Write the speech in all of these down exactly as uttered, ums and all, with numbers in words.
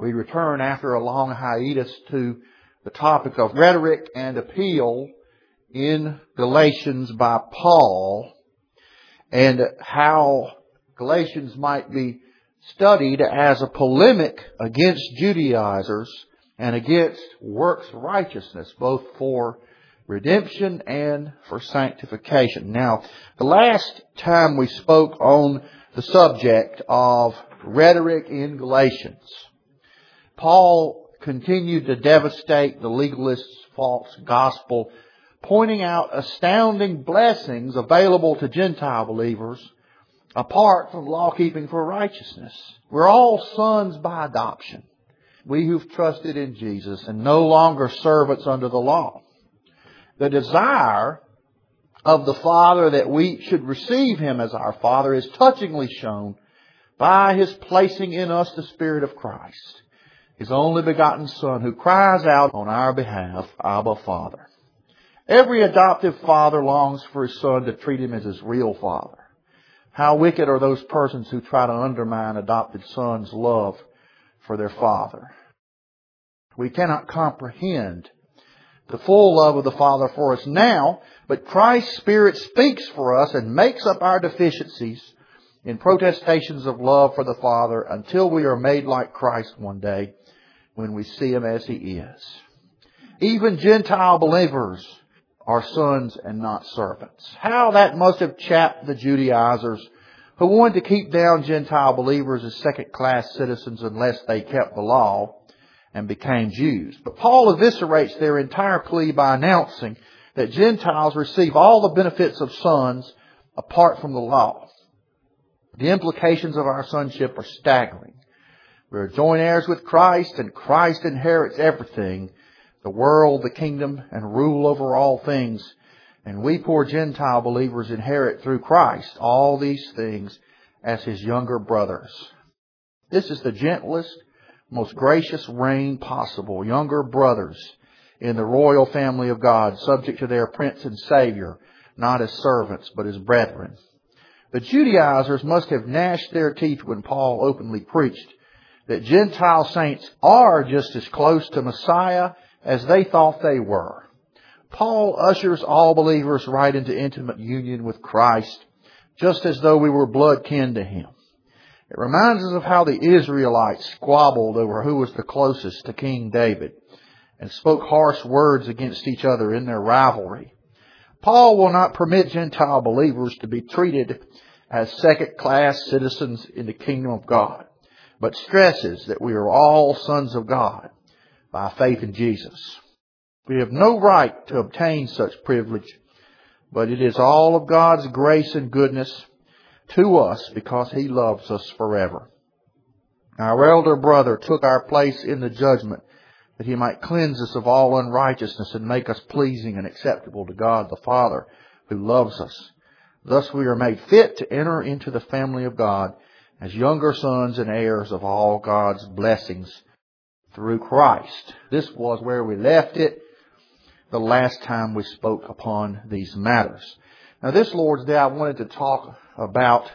We return after a long hiatus to the topic of rhetoric and appeal in Galatians by Paul, and how Galatians might be studied as a polemic against Judaizers and against works righteousness, both for redemption and for sanctification. Now, the last time we spoke on the subject of rhetoric in Galatians, Paul continued to devastate the legalists' false gospel, pointing out astounding blessings available to Gentile believers apart from law-keeping for righteousness. We're all sons by adoption, we who've trusted in Jesus and no longer servants under the law. The desire of the Father that we should receive Him as our Father is touchingly shown by His placing in us the Spirit of Christ, His only begotten Son, who cries out on our behalf, Abba, Father. Every adoptive father longs for his son to treat him as his real father. How wicked are those persons who try to undermine adopted sons' love for their father. We cannot comprehend the full love of the Father for us now, but Christ's Spirit speaks for us and makes up our deficiencies in protestations of love for the Father until we are made like Christ one day when we see Him as He is. Even Gentile believers are sons and not servants. How that must have chapped the Judaizers who wanted to keep down Gentile believers as second-class citizens unless they kept the law and became Jews. But Paul eviscerates their entire plea by announcing that Gentiles receive all the benefits of sons apart from the law. The implications of our sonship are staggering. We are joint heirs with Christ, and Christ inherits everything, the world, the kingdom, and rule over all things. And we poor Gentile believers inherit through Christ all these things as His younger brothers. This is the gentlest, most gracious reign possible. Younger brothers in the royal family of God, subject to their Prince and Savior, not as servants, but as brethren. The Judaizers must have gnashed their teeth when Paul openly preached that Gentile saints are just as close to Messiah as they thought they were. Paul ushers all believers right into intimate union with Christ, just as though we were blood kin to Him. It reminds us of how the Israelites squabbled over who was the closest to King David and spoke harsh words against each other in their rivalry. Paul will not permit Gentile believers to be treated as second-class citizens in the kingdom of God, but stresses that we are all sons of God by faith in Jesus. We have no right to obtain such privilege, but it is all of God's grace and goodness to us because He loves us forever. Our elder brother took our place in the judgment that He might cleanse us of all unrighteousness and make us pleasing and acceptable to God the Father who loves us. Thus we are made fit to enter into the family of God as younger sons and heirs of all God's blessings through Christ. This was where we left it the last time we spoke upon these matters. Now this Lord's Day I wanted to talk about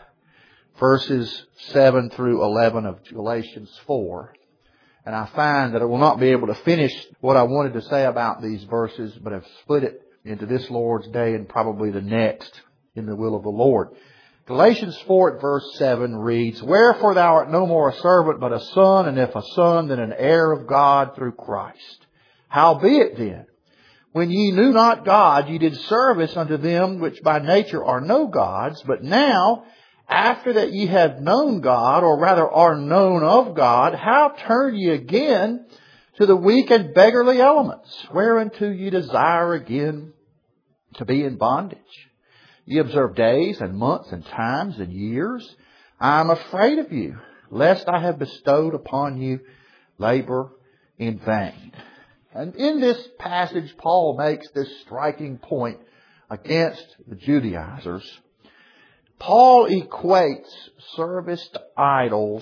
verses seven through eleven of Galatians four. And I find that I will not be able to finish what I wanted to say about these verses, but I've split it into this Lord's Day and probably the next in the will of the Lord. Galatians four at verse seven reads, "Wherefore thou art no more a servant, but a son, and if a son, then an heir of God through Christ. Howbeit then, when ye knew not God, ye did service unto them which by nature are no gods. But now, after that ye have known God, or rather are known of God, how turn ye again to the weak and beggarly elements, whereunto ye desire again to be in bondage? Ye observe days and months and times and years. I am afraid of you, lest I have bestowed upon you labor in vain." And in this passage, Paul makes this striking point against the Judaizers. Paul equates service to idols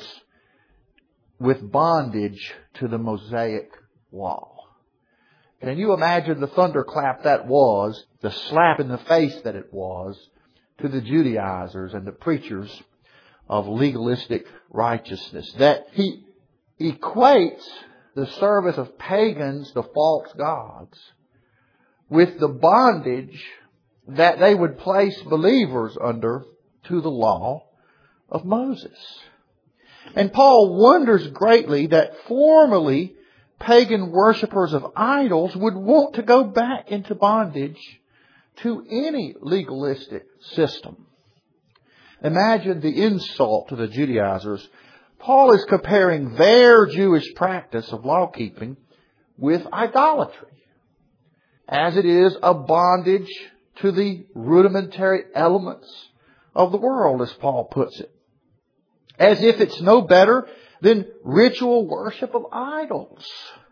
with bondage to the Mosaic law. Can you imagine the thunderclap that was, the slap in the face that it was to the Judaizers and the preachers of legalistic righteousness? That he equates the service of pagans to false gods with the bondage that they would place believers under to the law of Moses. And Paul wonders greatly that formerly pagan worshippers of idols would want to go back into bondage to any legalistic system. Imagine the insult to the Judaizers. Paul is comparing their Jewish practice of law-keeping with idolatry, as it is a bondage to the rudimentary elements of the world, as Paul puts it. As if it's no better than ritual worship of idols.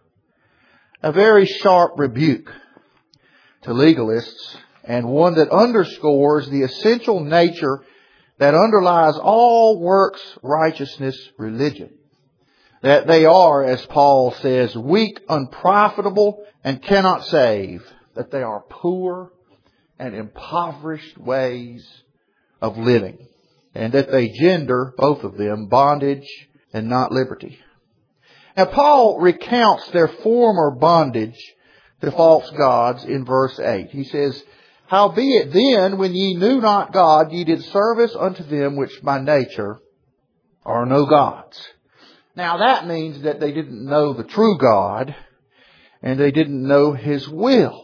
A very sharp rebuke to legalists, and one that underscores the essential nature that underlies all works righteousness religion. That they are, as Paul says, weak, unprofitable, and cannot save. That they are poor and impoverished ways of living. And that they gender, both of them, bondage and not liberty. Now Paul recounts their former bondage to false gods in verse eight. He says, "Howbeit then, when ye knew not God, ye did service unto them which by nature are no gods." Now that means that they didn't know the true God, and they didn't know His will.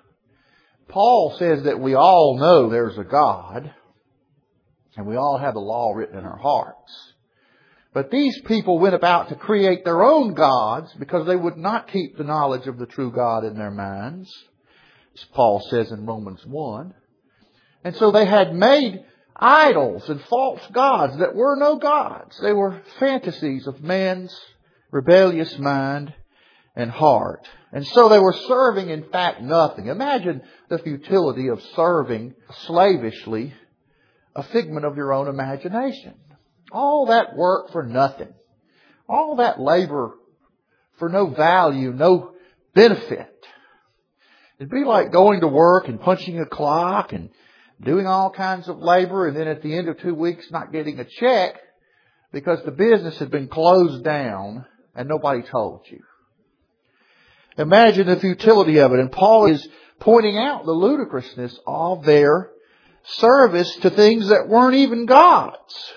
Paul says that we all know there's a God, and we all have the law written in our hearts. But these people went about to create their own gods because they would not keep the knowledge of the true God in their minds, as Paul says in Romans one. And so they had made idols and false gods that were no gods. They were fantasies of man's rebellious mind and heart. And so they were serving, in fact, nothing. Imagine the futility of serving slavishly a figment of your own imagination. All that work for nothing. All that labor for no value, no benefit. It'd be like going to work and punching a clock and doing all kinds of labor, and then at the end of two weeks not getting a check because the business had been closed down and nobody told you. Imagine the futility of it. And Paul is pointing out the ludicrousness of their service to things that weren't even gods.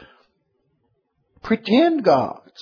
Pretend gods.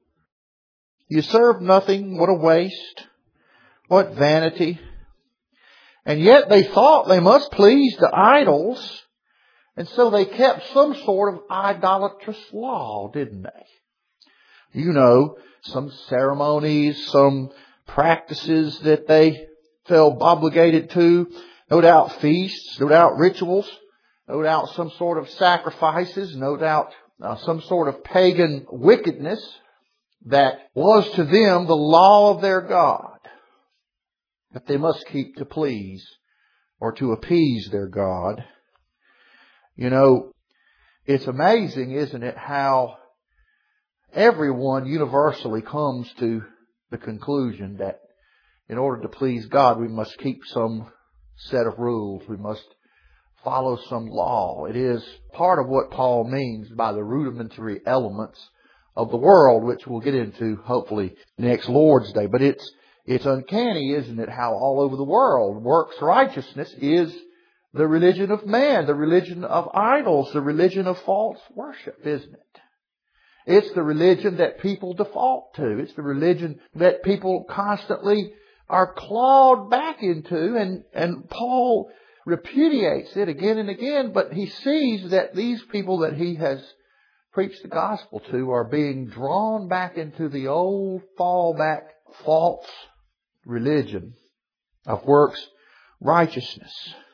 You serve nothing. What a waste. What vanity. And yet they thought they must please the idols. And so they kept some sort of idolatrous law, didn't they? You know, some ceremonies, some practices that they felt obligated to. No doubt feasts, no doubt rituals, no doubt some sort of sacrifices, no doubt uh, some sort of pagan wickedness that was to them the law of their God, that they must keep to please or to appease their God. You know, it's amazing, isn't it, how everyone universally comes to the conclusion that in order to please God, we must keep some set of rules. We must follow some law. It is part of what Paul means by the rudimentary elements of the world, which we'll get into hopefully next Lord's Day. But it's it's uncanny, isn't it, how all over the world works righteousness is the religion of man, the religion of idols, the religion of false worship, isn't it? It's the religion that people default to. It's the religion that people constantly are clawed back into. And, and Paul repudiates it again and again, but he sees that these people that he has preached the gospel to are being drawn back into the old fallback false religion of works righteousness.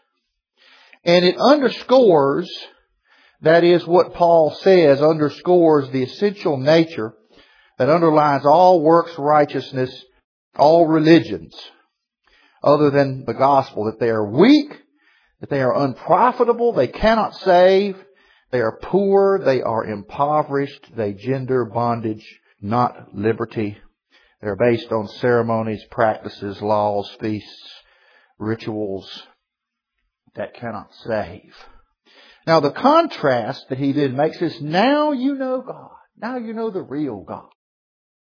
And it underscores, that is what Paul says, underscores the essential nature that underlies all works righteousness, all religions, other than the gospel, that they are weak, that they are unprofitable, they cannot save, they are poor, they are impoverished, they gender bondage, not liberty. They're based on ceremonies, practices, laws, feasts, rituals that cannot save. Now the contrast that he then makes is, now you know God. Now you know the real God.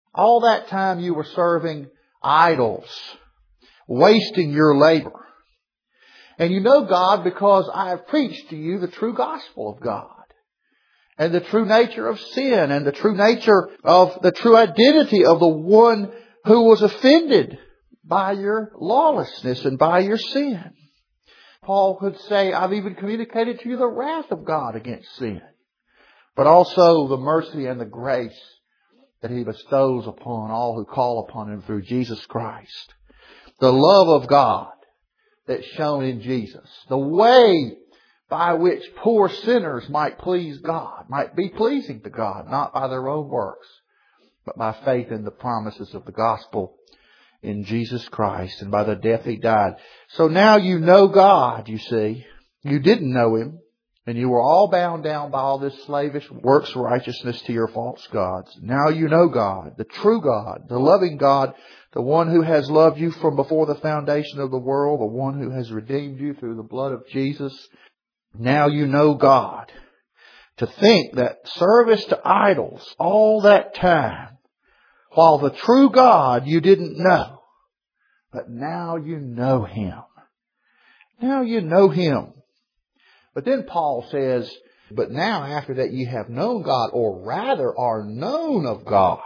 All that time you were serving idols, wasting your labor. And you know God because I have preached to you the true gospel of God. And the true nature of sin, and the true nature of the true identity of the one who was offended by your lawlessness and by your sin. Paul could say, I've even communicated to you the wrath of God against sin, but also the mercy and the grace that He bestows upon all who call upon Him through Jesus Christ. The love of God that's shown in Jesus. The way by which poor sinners might please God, might be pleasing to God, not by their own works, but by faith in the promises of the gospel in Jesus Christ and by the death He died. So now you know God, you see. You didn't know Him, and you were all bound down by all this slavish works righteousness to your false gods. Now you know God, the true God, the loving God, the one who has loved you from before the foundation of the world, the one who has redeemed you through the blood of Jesus. Now you know God. To think that service to idols all that time, while the true God you didn't know, but now you know Him. Now you know Him. But then Paul says, but now after that you have known God, or rather are known of God,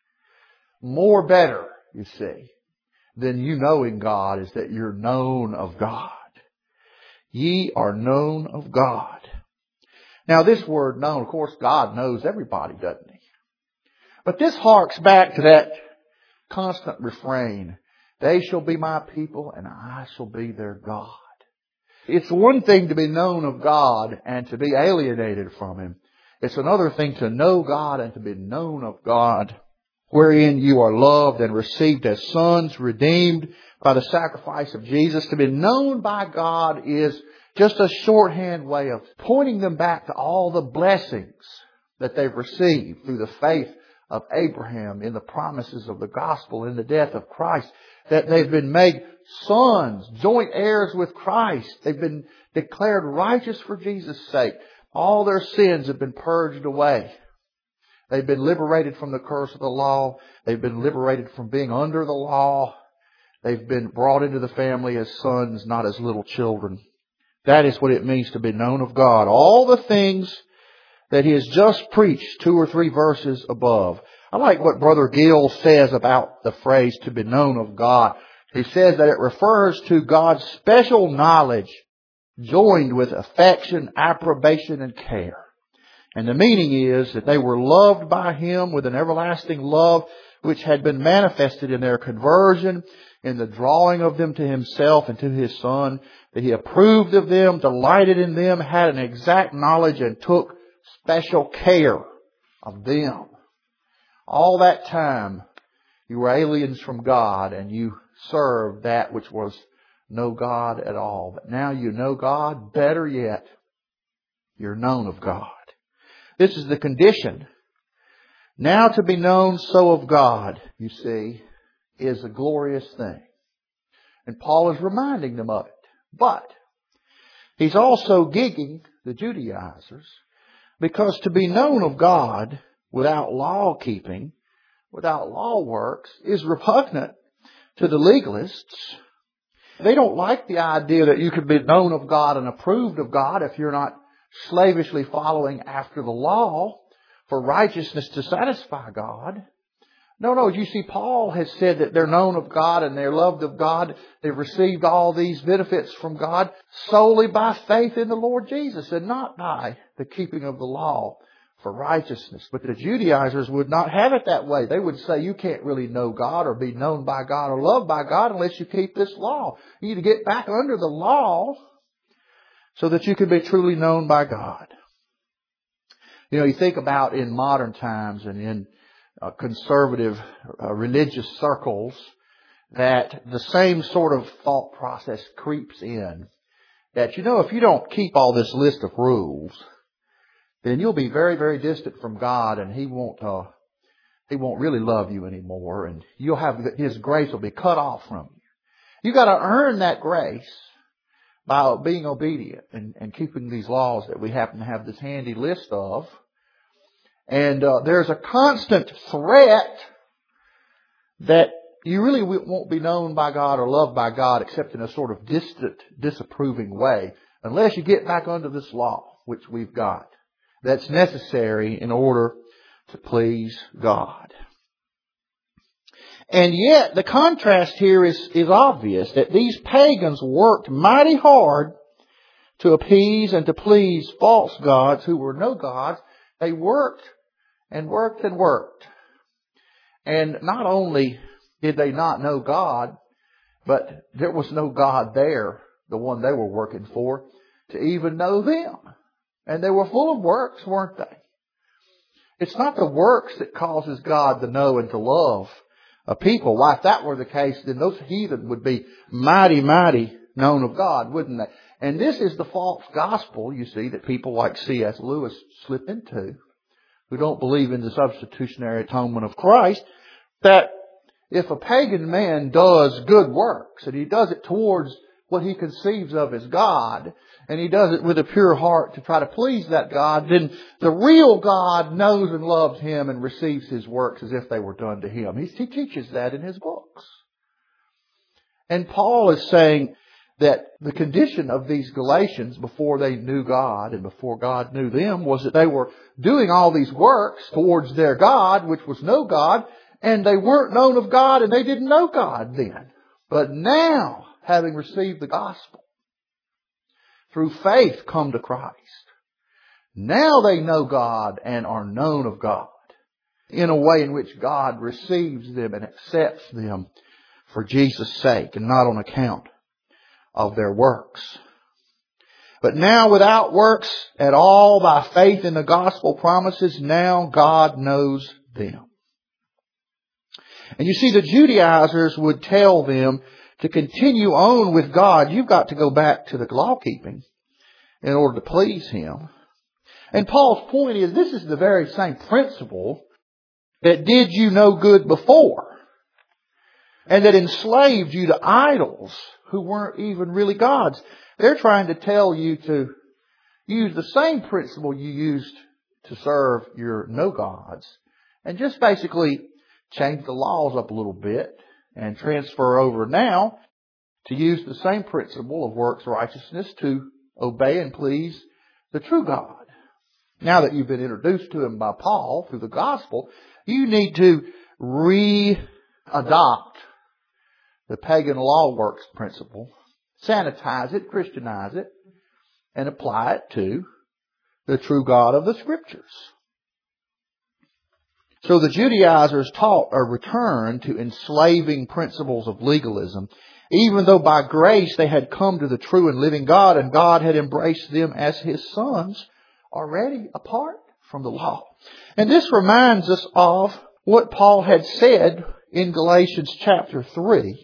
more better, you see, than you knowing God is that you're known of God. Ye are known of God. Now this word known, of course, God knows everybody, doesn't He? But this harks back to that constant refrain. They shall be my people and I shall be their God. It's one thing to be known of God and to be alienated from Him. It's another thing to know God and to be known of God, wherein you are loved and received as sons, redeemed by the sacrifice of Jesus. To be known by God is just a shorthand way of pointing them back to all the blessings that they've received through the faith of Abraham in the promises of the gospel in the death of Christ. That they've been made sons, joint heirs with Christ. They've been declared righteous for Jesus' sake. All their sins have been purged away. They've been liberated from the curse of the law. They've been liberated from being under the law. They've been brought into the family as sons, not as little children. That is what it means to be known of God. All the things that he has just preached two or three verses above. I like what Brother Gill says about the phrase to be known of God. He says that it refers to God's special knowledge joined with affection, approbation, and care. And the meaning is that they were loved by Him with an everlasting love which had been manifested in their conversion, in the drawing of them to Himself and to His Son, that He approved of them, delighted in them, had an exact knowledge, and took special care of them. All that time you were aliens from God and you served that which was no God at all. But now you know God. Better yet, you're known of God. This is the condition. Now to be known so of God, you see, is a glorious thing. And Paul is reminding them of it. But he's also gigging the Judaizers, because to be known of God without law keeping, without law works, is repugnant to the legalists. They don't like the idea that you can be known of God and approved of God if you're not slavishly following after the law for righteousness to satisfy God. No, no, you see, Paul has said that they're known of God and they're loved of God. They've received all these benefits from God solely by faith in the Lord Jesus and not by the keeping of the law for righteousness. But the Judaizers would not have it that way. They would say you can't really know God or be known by God or loved by God unless you keep this law. You need to get back under the law so that you can be truly known by God. You know, you think about in modern times and in uh, conservative uh, religious circles that the same sort of thought process creeps in. That, you know, if you don't keep all this list of rules, then you'll be very, very distant from God, and He won't, uh, He won't really love you anymore, and you'll have His grace will be cut off from you. You got to earn that grace by being obedient and, and keeping these laws that we happen to have this handy list of. And uh, there's a constant threat that you really won't be known by God or loved by God except in a sort of distant, disapproving way, unless you get back under this law, which we've got, that's necessary in order to please God. And yet, the contrast here is, is obvious, that these pagans worked mighty hard to appease and to please false gods who were no gods. They worked and worked and worked. And not only did they not know God, but there was no God there, the one they were working for, to even know them. And they were full of works, weren't they? It's not the works that causes God to know and to love a people. Why, if that were the case, then those heathen would be mighty, mighty known of God, wouldn't they? And this is the false gospel, you see, that people like C S Lewis slip into, who don't believe in the substitutionary atonement of Christ, that if a pagan man does good works, and he does it towards what he conceives of as God, and he does it with a pure heart to try to please that God, then the real God knows and loves him and receives his works as if they were done to him. He, he teaches that in his books. And Paul is saying that the condition of these Galatians before they knew God and before God knew them was that they were doing all these works towards their God, which was no God, and they weren't known of God and they didn't know God then. But now, having received the gospel, through faith come to Christ, now they know God and are known of God in a way in which God receives them and accepts them for Jesus' sake and not on account of their works. But now without works at all, by faith in the gospel promises, now God knows them. And you see, the Judaizers would tell them to continue on with God, you've got to go back to the law keeping in order to please Him. And Paul's point is, this is the very same principle that did you no good before, and that enslaved you to idols who weren't even really gods. They're trying to tell you to use the same principle you used to serve your no gods, and just basically change the laws up a little bit and transfer over now to use the same principle of works righteousness to obey and please the true God. Now that you've been introduced to Him by Paul through the gospel, you need to re-adopt the pagan law works principle, sanitize it, Christianize it, and apply it to the true God of the Scriptures. So the Judaizers taught a return to enslaving principles of legalism, even though by grace they had come to the true and living God, and God had embraced them as His sons already apart from the law. And this reminds us of what Paul had said in Galatians chapter three,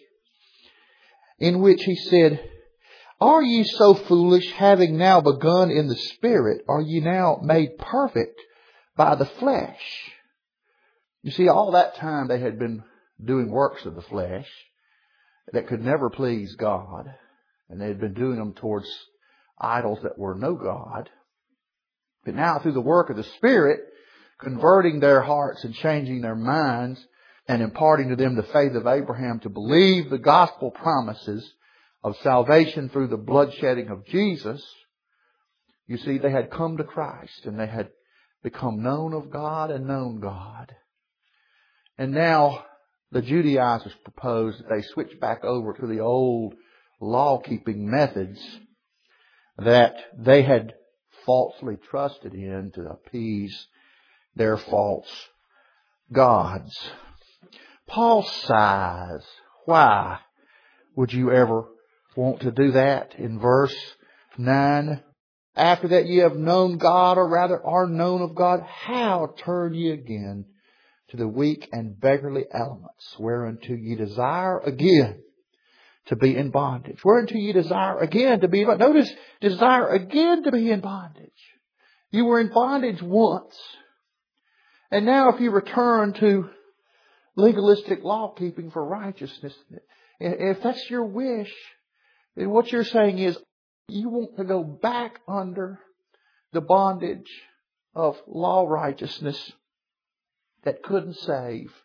in which he said, "Are ye so foolish, having now begun in the Spirit, are ye now made perfect by the flesh?" You see, all that time they had been doing works of the flesh that could never please God, and they had been doing them towards idols that were no God. But now through the work of the Spirit, converting their hearts and changing their minds and imparting to them the faith of Abraham to believe the gospel promises of salvation through the bloodshedding of Jesus, you see, they had come to Christ and they had become known of God and known God. And now the Judaizers propose that they switch back over to the old law-keeping methods that they had falsely trusted in to appease their false gods. Paul sighs. Why would you ever want to do that? In verse nine, after that ye have known God, or rather are known of God, how turn ye again to the weak and beggarly elements, whereunto ye desire again to be in bondage. Whereunto ye desire again to be in bondage. Notice, desire again to be in bondage. You were in bondage once. And now if you return to legalistic law keeping for righteousness, if that's your wish, then what you're saying is you want to go back under the bondage of law righteousness that couldn't save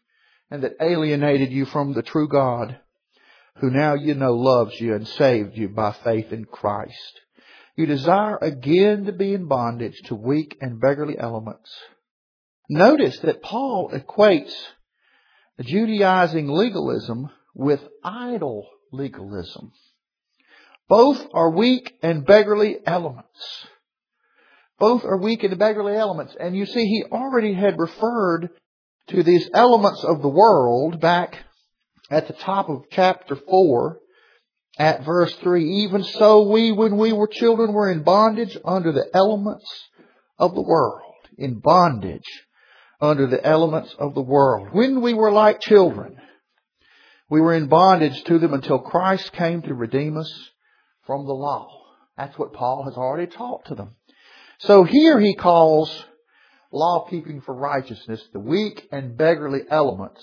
and that alienated you from the true God, who now you know loves you and saved you by faith in Christ. You desire again to be in bondage to weak and beggarly elements. Notice that Paul equates Judaizing legalism with idol legalism. Both are weak and beggarly elements. Both are weak and beggarly elements. And you see, he already had referred to these elements of the world back at the top of chapter four at verse three. Even so, we, when we were children, were in bondage under the elements of the world. In bondage under the elements of the world. When we were like children, we were in bondage to them until Christ came to redeem us from the law. That's what Paul has already taught to them. So here he calls law keeping for righteousness the weak and beggarly elements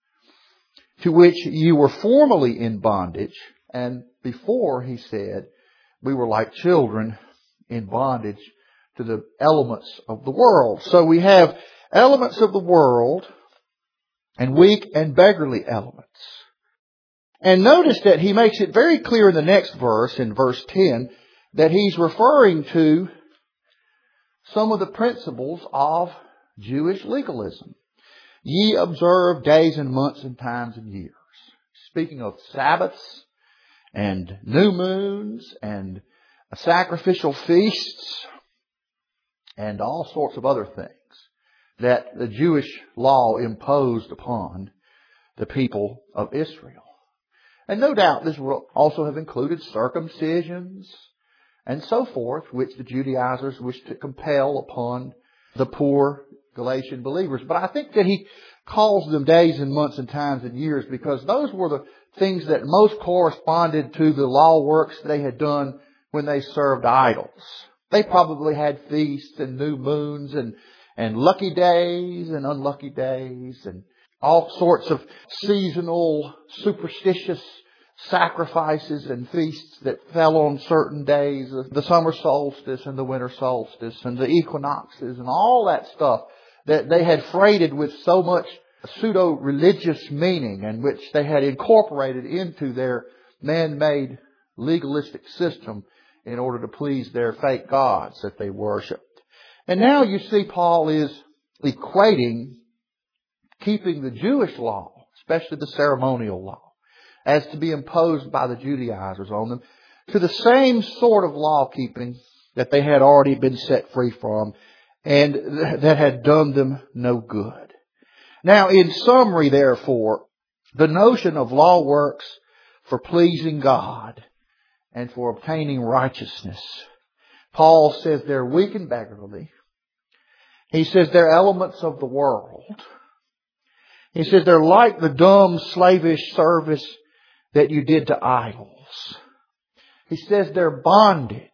to which you were formerly in bondage. And before, he said, we were like children in bondage to the elements of the world. So we have elements of the world and weak and beggarly elements. And notice that he makes it very clear in the next verse, in verse ten, that he's referring to some of the principles of Jewish legalism. Ye observe days and months and times and years. Speaking of Sabbaths and new moons and sacrificial feasts and all sorts of other things that the Jewish law imposed upon the people of Israel. And no doubt this will also have included circumcisions and so forth, which the Judaizers wished to compel upon the poor Galatian believers. But I think that he calls them days and months and times and years because those were the things that most corresponded to the law works they had done when they served idols. They probably had feasts and new moons and, and lucky days and unlucky days and all sorts of seasonal, superstitious sacrifices and feasts that fell on certain days, the summer solstice and the winter solstice and the equinoxes and all that stuff that they had freighted with so much pseudo-religious meaning and which they had incorporated into their man-made legalistic system in order to please their fake gods that they worshipped. And now you see Paul is equating keeping the Jewish law, especially the ceremonial law, as to be imposed by the Judaizers on them, to the same sort of law keeping that they had already been set free from and that had done them no good. Now, in summary, therefore, the notion of law works for pleasing God and for obtaining righteousness, Paul says they're weak and beggarly. He says they're elements of the world. He says they're like the dumb, slavish service that you did to idols. He says they're bondage.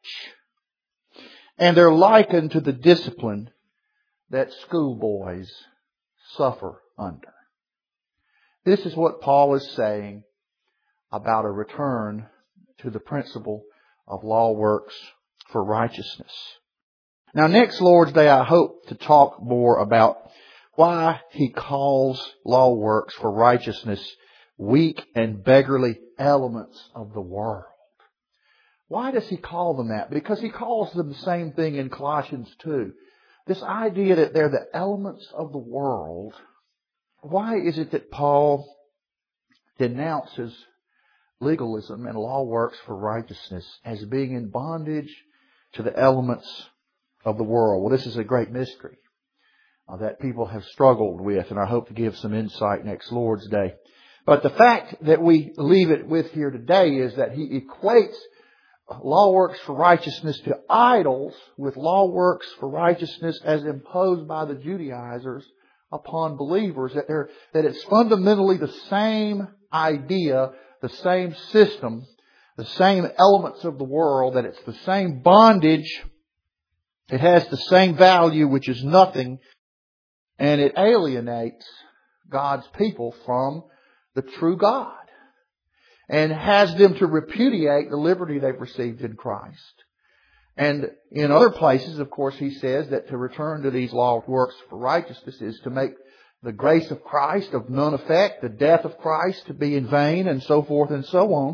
And they're likened to the discipline that schoolboys suffer under. This is what Paul is saying about a return to the principle of law works for righteousness. Now, next Lord's Day, I hope to talk more about why he calls law works for righteousness weak and beggarly elements of the world. Why does he call them that? Because he calls them the same thing in Colossians two. This idea that they're the elements of the world. Why is it that Paul denounces legalism and law works for righteousness as being in bondage to the elements of the world? Well, this is a great mystery uh, that people have struggled with, and I hope to give some insight next Lord's Day. But the fact that we leave it with here today is that he equates law works for righteousness to idols with law works for righteousness as imposed by the Judaizers upon believers. That, they're, that it's fundamentally the same idea, the same system, the same elements of the world, that it's the same bondage. It has the same value, which is nothing, and it alienates God's people from the true God and has them to repudiate the liberty they've received in Christ. And in other places, of course, he says that to return to these law works for righteousness is to make the grace of Christ of none effect, the death of Christ to be in vain, and so forth and so on.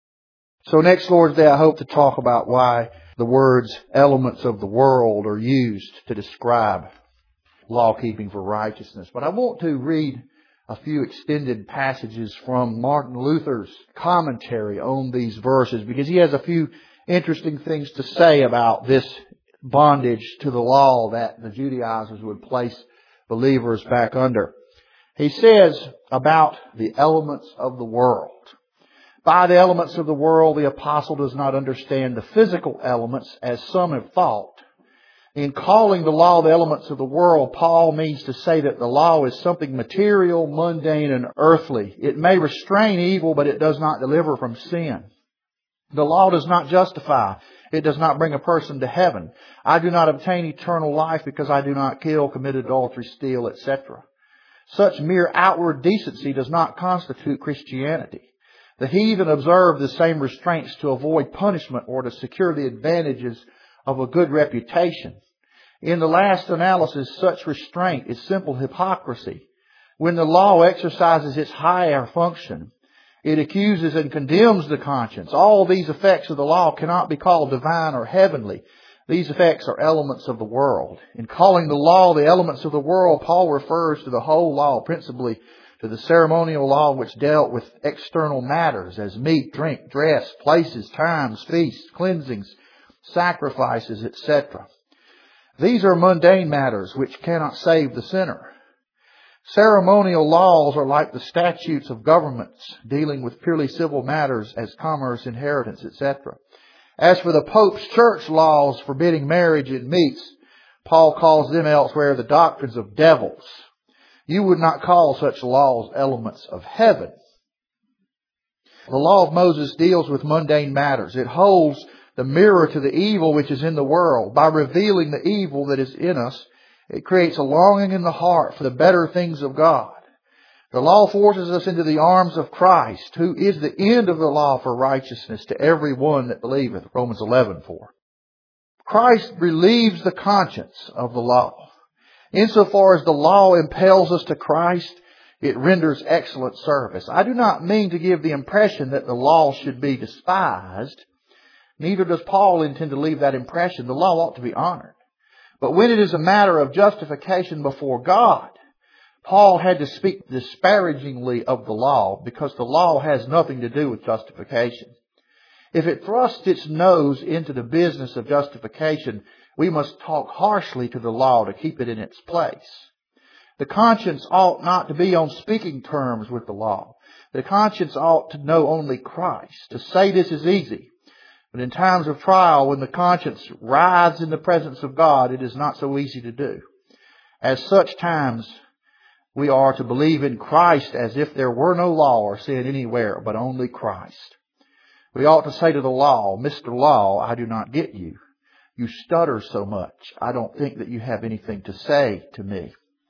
So next Lord's Day I hope to talk about why the words elements of the world are used to describe law keeping for righteousness. But I want to read a few extended passages from Martin Luther's commentary on these verses, because he has a few interesting things to say about this bondage to the law that the Judaizers would place believers back under. He says about the elements of the world. By the elements of the world, the apostle does not understand the physical elements as some have thought. In calling the law the elements of the world, Paul means to say that the law is something material, mundane, and earthly. It may restrain evil, but it does not deliver from sin. The law does not justify. It does not bring a person to heaven. I do not obtain eternal life because I do not kill, commit adultery, steal, et cetera. Such mere outward decency does not constitute Christianity. The heathen observe the same restraints to avoid punishment or to secure the advantages of a good reputation. In the last analysis, such restraint is simple hypocrisy. When the law exercises its higher function, it accuses and condemns the conscience. All these effects of the law cannot be called divine or heavenly. These effects are elements of the world. In calling the law the elements of the world, Paul refers to the whole law, principally to the ceremonial law which dealt with external matters as meat, drink, dress, places, times, feasts, cleansings, sacrifices, et cetera. These are mundane matters which cannot save the sinner. Ceremonial laws are like the statutes of governments dealing with purely civil matters as commerce, inheritance, et cetera. As for the Pope's church laws forbidding marriage and meats, Paul calls them elsewhere the doctrines of devils. You would not call such laws elements of heaven. The law of Moses deals with mundane matters. It holds the mirror to the evil which is in the world. By revealing the evil that is in us, it creates a longing in the heart for the better things of God. The law forces us into the arms of Christ, who is the end of the law for righteousness to every one that believeth. Romans eleven four. Christ relieves the conscience of the law. Insofar as the law impels us to Christ, it renders excellent service. I do not mean to give the impression that the law should be despised. Neither does Paul intend to leave that impression. The law ought to be honored. But when it is a matter of justification before God, Paul had to speak disparagingly of the law because the law has nothing to do with justification. If it thrusts its nose into the business of justification, we must talk harshly to the law to keep it in its place. The conscience ought not to be on speaking terms with the law. The conscience ought to know only Christ. To say this is easy. But in times of trial, when the conscience writhes in the presence of God, it is not so easy to do. At such times, we are to believe in Christ as if there were no law or sin anywhere, but only Christ. We ought to say to the law, Mister Law, I do not get you. You stutter so much. I don't think that you have anything to say to me.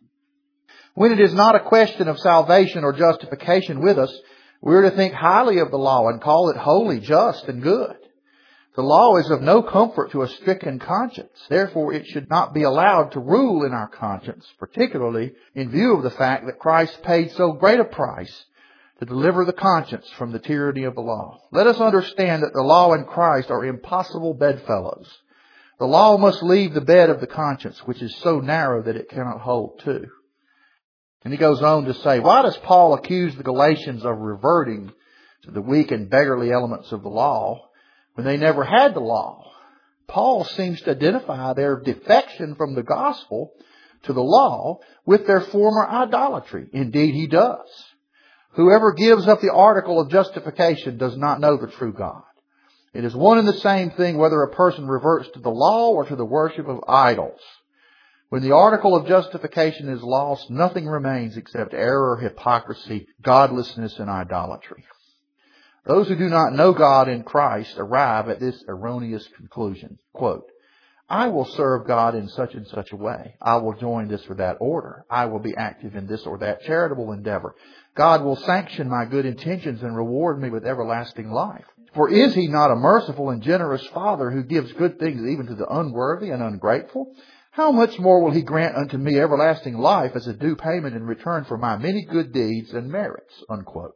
When it is not a question of salvation or justification with us, we are to think highly of the law and call it holy, just, and good. The law is of no comfort to a stricken conscience. Therefore, it should not be allowed to rule in our conscience, particularly in view of the fact that Christ paid so great a price to deliver the conscience from the tyranny of the law. Let us understand that the law and Christ are impossible bedfellows. The law must leave the bed of the conscience, which is so narrow that it cannot hold two. And he goes on to say, why does Paul accuse the Galatians of reverting to the weak and beggarly elements of the law when they never had the law? Paul seems to identify their defection from the gospel to the law with their former idolatry. Indeed, he does. Whoever gives up the article of justification does not know the true God. It is one and the same thing whether a person reverts to the law or to the worship of idols. When the article of justification is lost, nothing remains except error, hypocrisy, godlessness, and idolatry. Those who do not know God in Christ arrive at this erroneous conclusion. Quote, I will serve God in such and such a way. I will join this or that order. I will be active in this or that charitable endeavor. God will sanction my good intentions and reward me with everlasting life. For is He not a merciful and generous Father who gives good things even to the unworthy and ungrateful? how much more will He grant unto me everlasting life as a due payment in return for my many good deeds and merits? Unquote.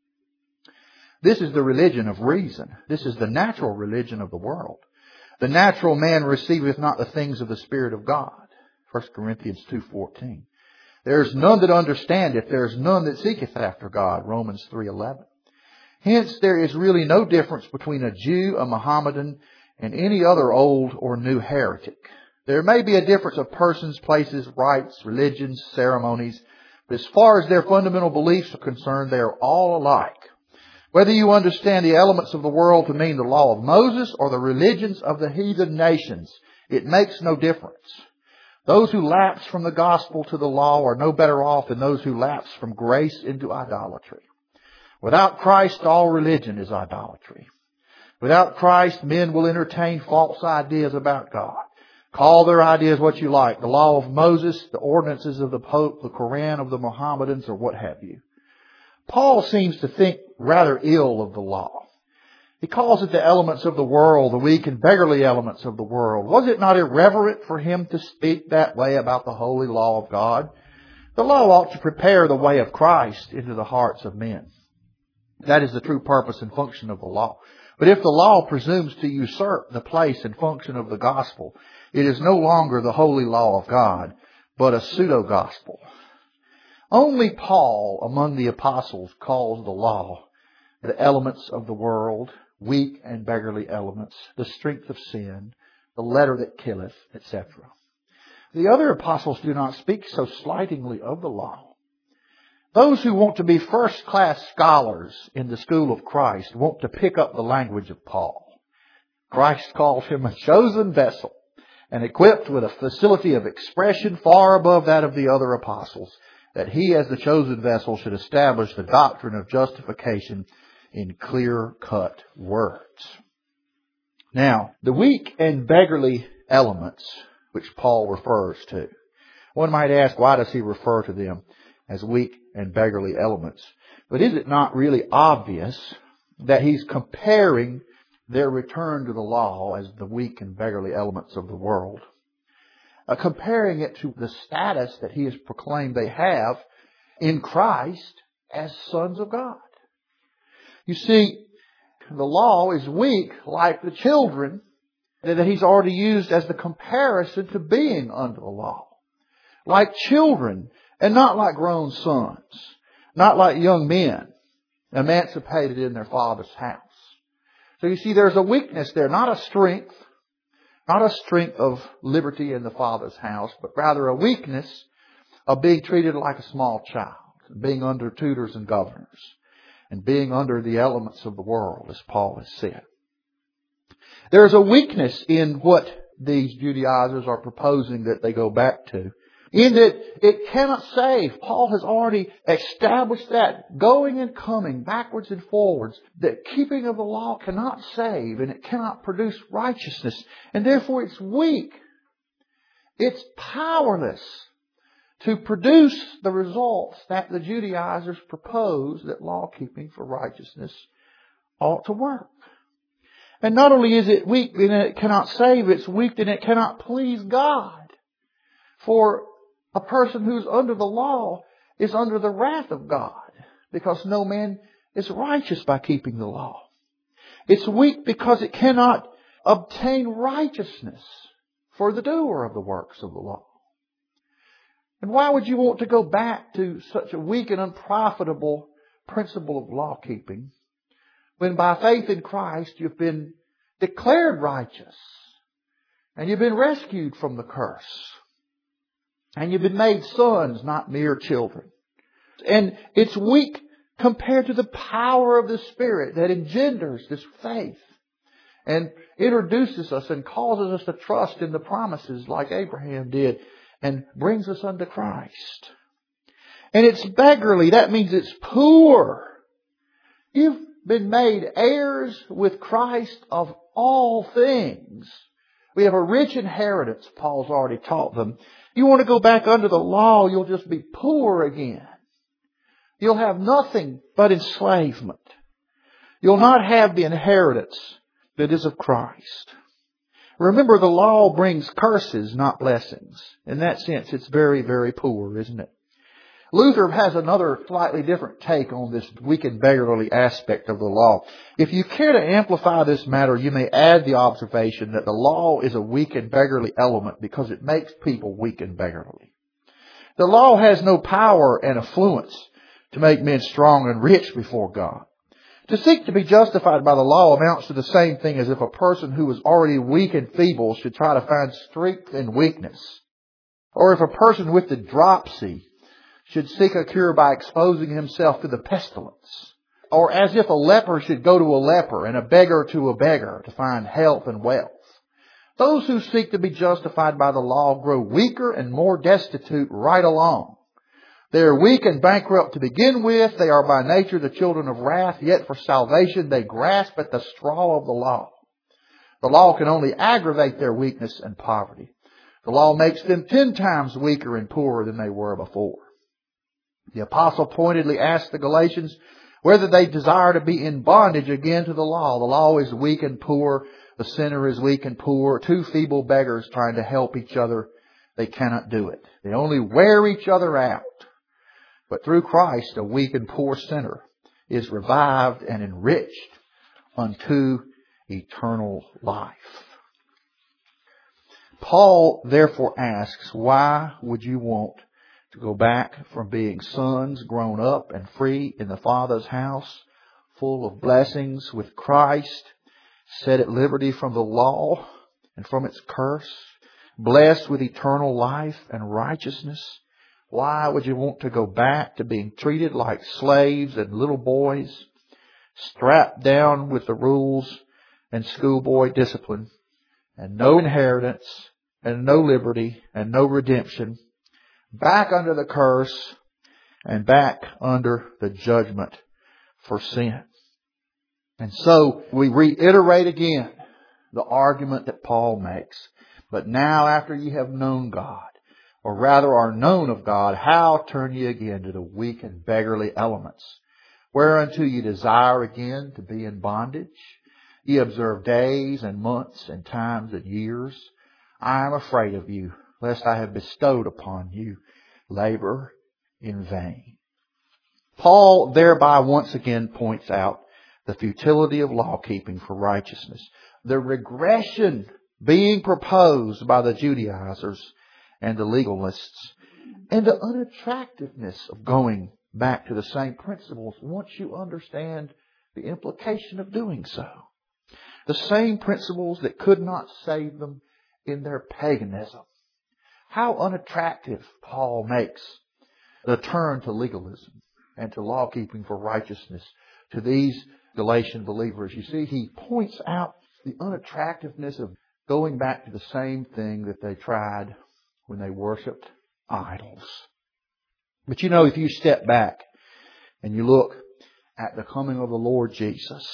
This is the religion of reason. This is the natural religion of the world. The natural man receiveth not the things of the Spirit of God. First Corinthians two fourteen. There is none that understandeth, there is none that seeketh after God. Romans three eleven. Hence, there is really no difference between a Jew, a Mohammedan, and any other old or new heretic. There may be a difference of persons, places, rites, religions, ceremonies, but as far as their fundamental beliefs are concerned, they are all alike. Whether you understand the elements of the world to mean the law of Moses or the religions of the heathen nations, it makes no difference. Those who lapse from the gospel to the law are no better off than those who lapse from grace into idolatry. Without Christ, all religion is idolatry. Without Christ, men will entertain false ideas about God. Call their ideas what you like. The law of Moses, the ordinances of the Pope, the Koran of the Mohammedans, or what have you. Paul seems to think rather ill of the law. He calls it the elements of the world, the weak and beggarly elements of the world. Was it not irreverent for him to speak that way about the holy law of God? The law ought to prepare the way of Christ into the hearts of men. That is the true purpose and function of the law. But if the law presumes to usurp the place and function of the gospel, it is no longer the holy law of God, but a pseudo-gospel. Only Paul among the apostles calls the law the elements of the world, weak and beggarly elements, the strength of sin, the letter that killeth, et cetera. The other apostles do not speak so slightingly of the law. Those who want to be first-class scholars in the school of Christ want to pick up the language of Paul. Christ calls him a chosen vessel and equipped with a facility of expression far above that of the other apostles, that he as the chosen vessel should establish the doctrine of justification in clear-cut words. Now, the weak and beggarly elements which Paul refers to. One might ask, why does he refer to them as weak and beggarly elements? But is it not really obvious that he's comparing their return to the law as the weak and beggarly elements of the world, uh, comparing it to the status that he has proclaimed they have in Christ as sons of God? You see, the law is weak like the children that he's already used as the comparison to being under the law. Like children and not like grown sons. Not like young men emancipated in their father's house. So you see, there's a weakness there, not a strength. Not a strength of liberty in the father's house, but rather a weakness of being treated like a small child. Being under tutors and governors. And being under the elements of the world, as Paul has said. There's a weakness in what these Judaizers are proposing that they go back to, in that it cannot save. Paul has already established that, going and coming, backwards and forwards, that keeping of the law cannot save, and it cannot produce righteousness, and therefore it's weak. It's powerless to produce the results that the Judaizers propose that law-keeping for righteousness ought to work. And not only is it weak in that it cannot save, it's weak in that it cannot please God. For a person who's under the law is under the wrath of God, because no man is righteous by keeping the law. It's weak because it cannot obtain righteousness for the doer of the works of the law. And why would you want to go back to such a weak and unprofitable principle of law-keeping when by faith in Christ you've been declared righteous and you've been rescued from the curse and you've been made sons, not mere children? And it's weak compared to the power of the Spirit that engenders this faith and introduces us and causes us to trust in the promises like Abraham did, and brings us unto Christ. And it's beggarly. That means it's poor. You've been made heirs with Christ of all things. We have a rich inheritance, Paul's already taught them. You want to go back under the law, you'll just be poor again. You'll have nothing but enslavement. You'll not have the inheritance that is of Christ. Remember, the law brings curses, not blessings. In that sense, it's very, very poor, isn't it? Luther has another slightly different take on this weak and beggarly aspect of the law. If you care to amplify this matter, you may add the observation that the law is a weak and beggarly element because it makes people weak and beggarly. The law has no power and affluence to make men strong and rich before God. To seek to be justified by the law amounts to the same thing as if a person who was already weak and feeble should try to find strength in weakness. Or if a person with the dropsy should seek a cure by exposing himself to the pestilence. Or as if a leper should go to a leper and a beggar to a beggar to find health and wealth. Those who seek to be justified by the law grow weaker and more destitute right along. They are weak and bankrupt to begin with. They are by nature the children of wrath, yet for salvation they grasp at the straw of the law. The law can only aggravate their weakness and poverty. The law makes them ten times weaker and poorer than they were before. The apostle pointedly asked the Galatians whether they desire to be in bondage again to the law. The law is weak and poor. The sinner is weak and poor. Two feeble beggars trying to help each other. They cannot do it. They only wear each other out. But through Christ, a weak and poor sinner is revived and enriched unto eternal life. Paul therefore asks, why would you want to go back from being sons grown up and free in the Father's house, full of blessings with Christ, set at liberty from the law and from its curse, blessed with eternal life and righteousness? Why would you want to go back to being treated like slaves and little boys, strapped down with the rules and schoolboy discipline, and no inheritance, and no liberty, and no redemption, back under the curse, and back under the judgment for sin? And so we reiterate again the argument that Paul makes. But now after ye have known God, or rather are known of God, how turn ye again to the weak and beggarly elements, whereunto ye desire again to be in bondage? Ye observe days and months and times and years. I am afraid of you, lest I have bestowed upon you labor in vain. Paul thereby once again points out the futility of law keeping for righteousness, the regression being proposed by the Judaizers and the legalists, and the unattractiveness of going back to the same principles once you understand the implication of doing so. The same principles that could not save them in their paganism. How unattractive Paul makes the turn to legalism and to law keeping for righteousness to these Galatian believers. You see, he points out the unattractiveness of going back to the same thing that they tried when they worshipped idols. But you know, if you step back and you look at the coming of the Lord Jesus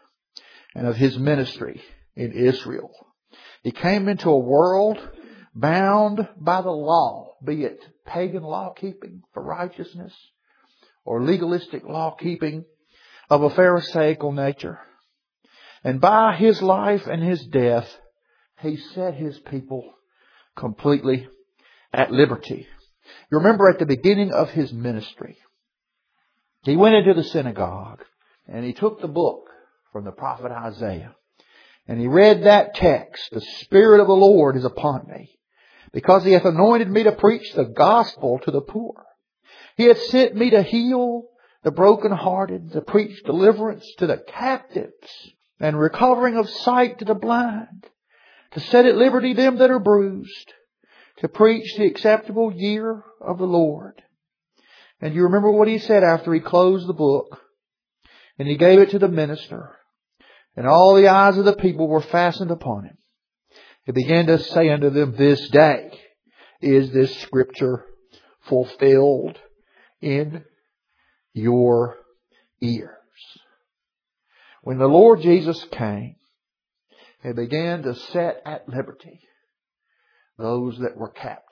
and of His ministry in Israel, He came into a world bound by the law, be it pagan law keeping for righteousness or legalistic law keeping of a pharisaical nature. And by His life and His death, He set His people completely at liberty. You remember at the beginning of His ministry, He went into the synagogue and He took the book from the prophet Isaiah. And He read that text, "The Spirit of the Lord is upon me, because He hath anointed me to preach the gospel to the poor. He hath sent me to heal the brokenhearted, to preach deliverance to the captives, and recovering of sight to the blind, to set at liberty them that are bruised, to preach the acceptable year of the Lord." And you remember what He said after He closed the book, and He gave it to the minister, and all the eyes of the people were fastened upon Him. He began to say unto them, "This day is this scripture fulfilled in your ears." When the Lord Jesus came, He began to set at liberty those that were captives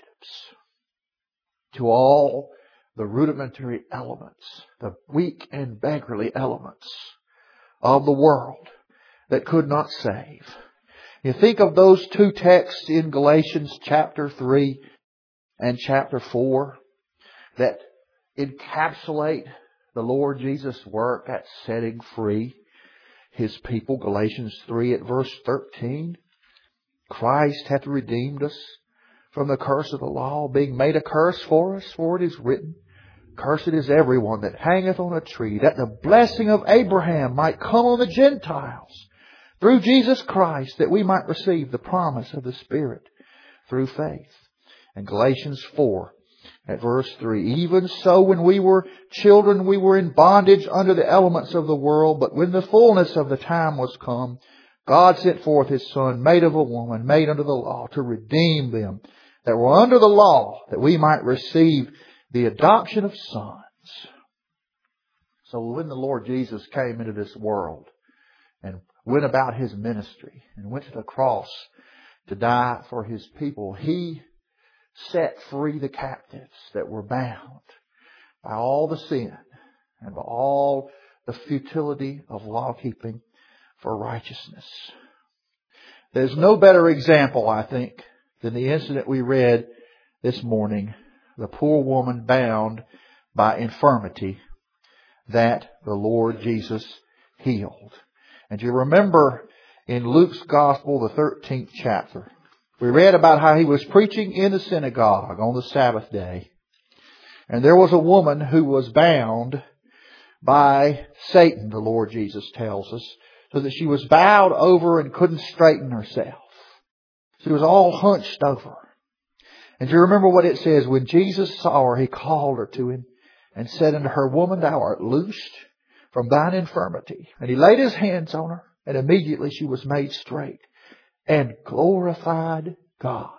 to all the rudimentary elements, the weak and beggarly elements of the world that could not save. You think of those two texts in Galatians chapter three and chapter four that encapsulate the Lord Jesus' work at setting free His people. Galatians three at verse thirteen. Christ hath redeemed us from the curse of the law, being made a curse for us, for it is written, Cursed is everyone that hangeth on a tree, that the blessing of Abraham might come on the Gentiles through Jesus Christ, that we might receive the promise of the Spirit through faith. And Galatians four at verse three, Even so when we were children we were in bondage under the elements of the world, but when the fullness of the time was come, God sent forth His Son, made of a woman, made under the law, to redeem them that were under the law, that we might receive the adoption of sons. So when the Lord Jesus came into this world and went about His ministry and went to the cross to die for His people, He set free the captives that were bound by all the sin and by all the futility of law-keeping for righteousness. There's no better example, I think, than the incident we read this morning, the poor woman bound by infirmity that the Lord Jesus healed. And you remember in Luke's Gospel, the thirteenth chapter, we read about how He was preaching in the synagogue on the Sabbath day. And there was a woman who was bound by Satan, the Lord Jesus tells us, so that she was bowed over and couldn't straighten herself. She was all hunched over. And do you remember what it says? When Jesus saw her, He called her to Him and said unto her, Woman, thou art loosed from thine infirmity. And He laid His hands on her, and immediately she was made straight and glorified God.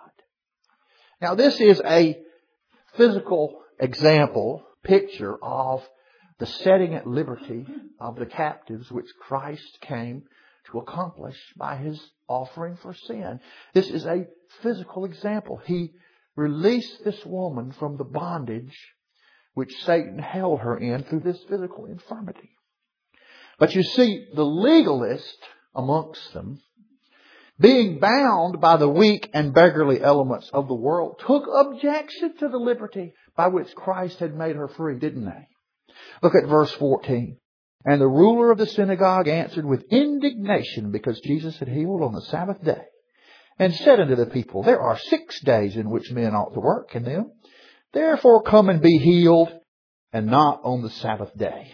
Now this is a physical example, picture of the setting at liberty of the captives which Christ came to accomplish by His offering for sin. This is a physical example. He released this woman from the bondage which Satan held her in through this physical infirmity. But you see, the legalist amongst them, being bound by the weak and beggarly elements of the world, took objection to the liberty by which Christ had made her free, didn't they? Look at verse fourteen. And the ruler of the synagogue answered with indignation because Jesus had healed on the Sabbath day, and said unto the people, There are six days in which men ought to work in them. Therefore come and be healed, and not on the Sabbath day.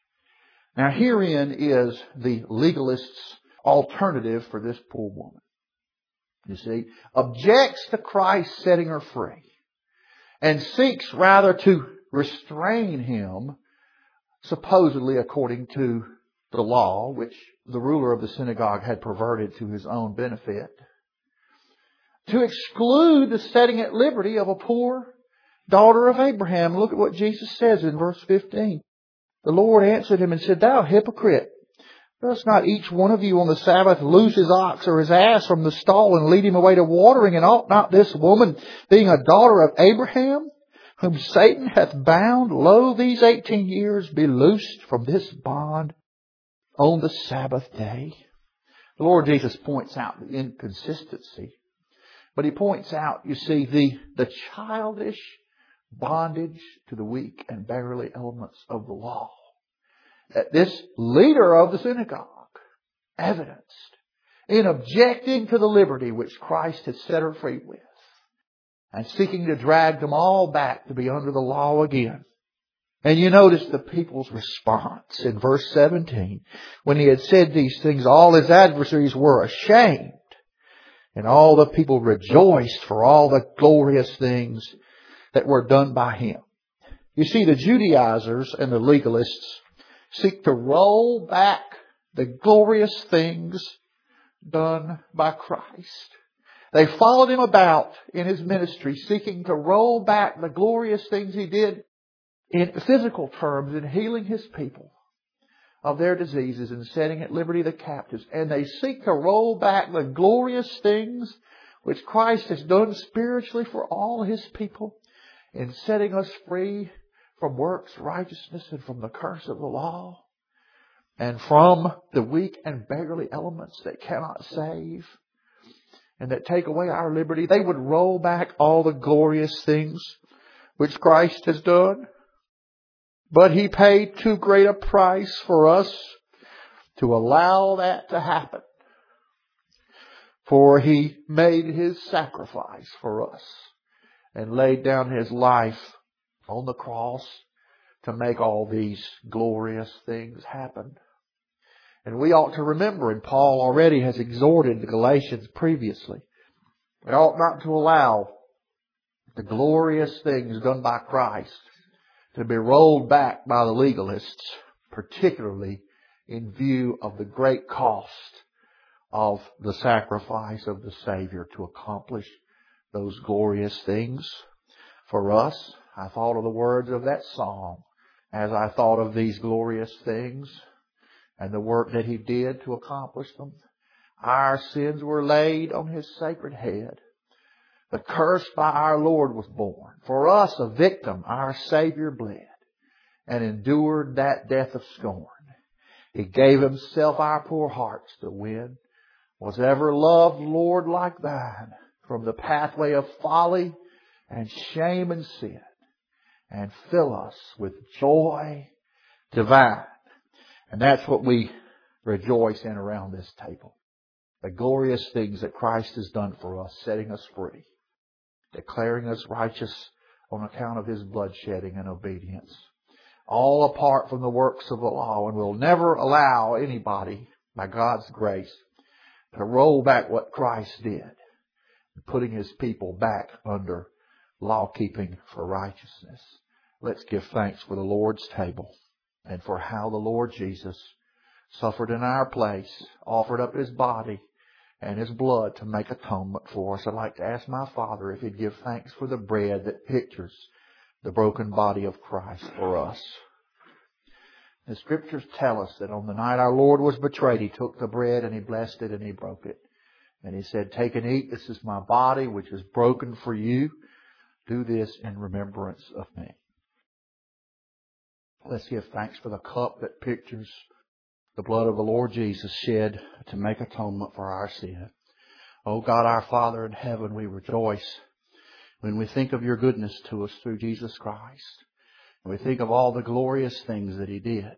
Now herein is the legalist's alternative for this poor woman. You see, objects to Christ setting her free, and seeks rather to restrain Him, supposedly according to the law, which the ruler of the synagogue had perverted to his own benefit, to exclude the setting at liberty of a poor daughter of Abraham. Look at what Jesus says in verse fifteen. The Lord answered him and said, Thou hypocrite, does not each one of you on the Sabbath loose his ox or his ass from the stall and lead him away to watering? And ought not this woman, being a daughter of Abraham, whom Satan hath bound, lo, these eighteen years, be loosed from this bond on the Sabbath day? The Lord Jesus points out the inconsistency. But He points out, you see, the, the childish bondage to the weak and beggarly elements of the law that this leader of the synagogue evidenced in objecting to the liberty which Christ had set her free with, and seeking to drag them all back to be under the law again. And you notice the people's response in verse seventeen. When He had said these things, all His adversaries were ashamed, and all the people rejoiced for all the glorious things that were done by Him. You see, the Judaizers and the legalists seek to roll back the glorious things done by Christ. They followed Him about in His ministry, seeking to roll back the glorious things He did in physical terms in healing His people of their diseases and setting at liberty the captives. And they seek to roll back the glorious things which Christ has done spiritually for all His people in setting us free from works righteousness and from the curse of the law and from the weak and beggarly elements that cannot save. and that take away our liberty, they would roll back all the glorious things which Christ has done. But He paid too great a price for us to allow that to happen. For He made His sacrifice for us and laid down His life on the cross to make all these glorious things happen. And we ought to remember, and Paul already has exhorted the Galatians previously, we ought not to allow the glorious things done by Christ to be rolled back by the legalists, particularly in view of the great cost of the sacrifice of the Savior to accomplish those glorious things for us. I thought of the words of that song as I thought of these glorious things and the work that He did to accomplish them. Our sins were laid on His sacred head. The curse by our Lord was borne. For us a victim, our Savior bled and endured that death of scorn. He gave Himself our poor hearts to win. Was ever loved, Lord, like Thine, from the pathway of folly and shame and sin, and fill us with joy divine. And that's what we rejoice in around this table. The glorious things that Christ has done for us, setting us free, declaring us righteous on account of His blood shedding and obedience. All apart from the works of the law, and we'll never allow anybody, by God's grace, to roll back what Christ did, putting His people back under law-keeping for righteousness. Let's give thanks for the Lord's table and for how the Lord Jesus suffered in our place, offered up His body and His blood to make atonement for us. I'd like to ask my Father if He'd give thanks for the bread that pictures the broken body of Christ for us. The Scriptures tell us that on the night our Lord was betrayed, He took the bread and He blessed it and He broke it. And He said, "Take and eat. This is my body which is broken for you. Do this in remembrance of me." Let's give thanks for the cup that pictures the blood of the Lord Jesus shed to make atonement for our sin. Oh God, our Father in heaven, we rejoice when we think of Your goodness to us through Jesus Christ. And we think of all the glorious things that He did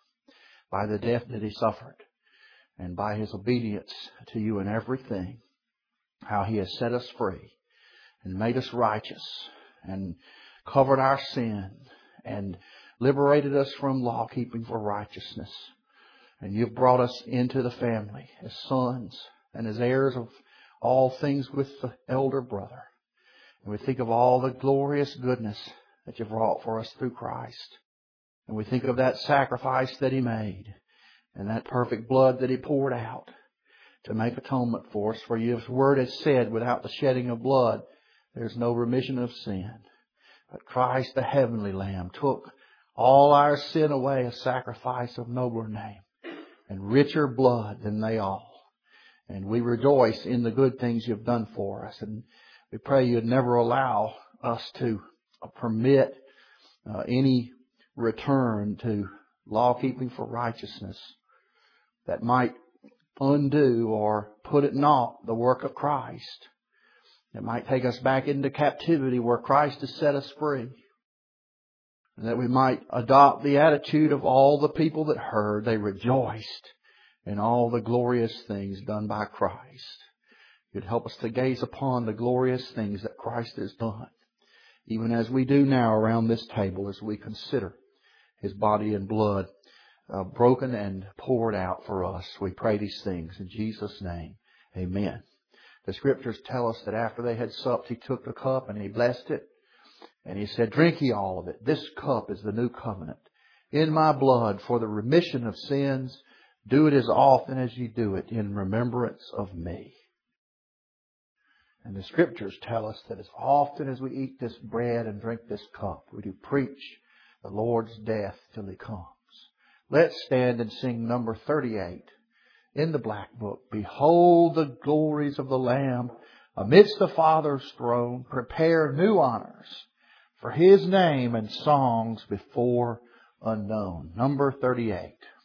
by the death that He suffered and by His obedience to You in everything. How He has set us free and made us righteous and covered our sin and liberated us from law keeping for righteousness. And You've brought us into the family as sons and as heirs of all things with the elder brother. And we think of all the glorious goodness that You've wrought for us through Christ. And we think of that sacrifice that He made and that perfect blood that He poured out to make atonement for us. For Your word has said, without the shedding of blood, there's no remission of sin. But Christ, the heavenly Lamb, took all our sin away, a sacrifice of nobler name and richer blood than they all. And we rejoice in the good things You've done for us. And we pray You'd never allow us to permit uh, any return to law-keeping for righteousness that might undo or put at naught the work of Christ. It might take us back into captivity where Christ has set us free. And that we might adopt the attitude of all the people that heard. They rejoiced in all the glorious things done by Christ. You'd help us to gaze upon the glorious things that Christ has done, even as we do now around this table as we consider His body and blood uh, broken and poured out for us. We pray these things in Jesus' name. Amen. The Scriptures tell us that after they had supped, He took the cup and He blessed it. And He said, "Drink ye all of it. This cup is the new covenant in my blood for the remission of sins. Do it as often as ye do it in remembrance of me." And the Scriptures tell us that as often as we eat this bread and drink this cup, we do preach the Lord's death till He comes. Let's stand and sing number thirty-eight in the Black Book. Behold the glories of the Lamb amidst the Father's throne. Prepare new honors for His name and songs before unknown. Number thirty-eight.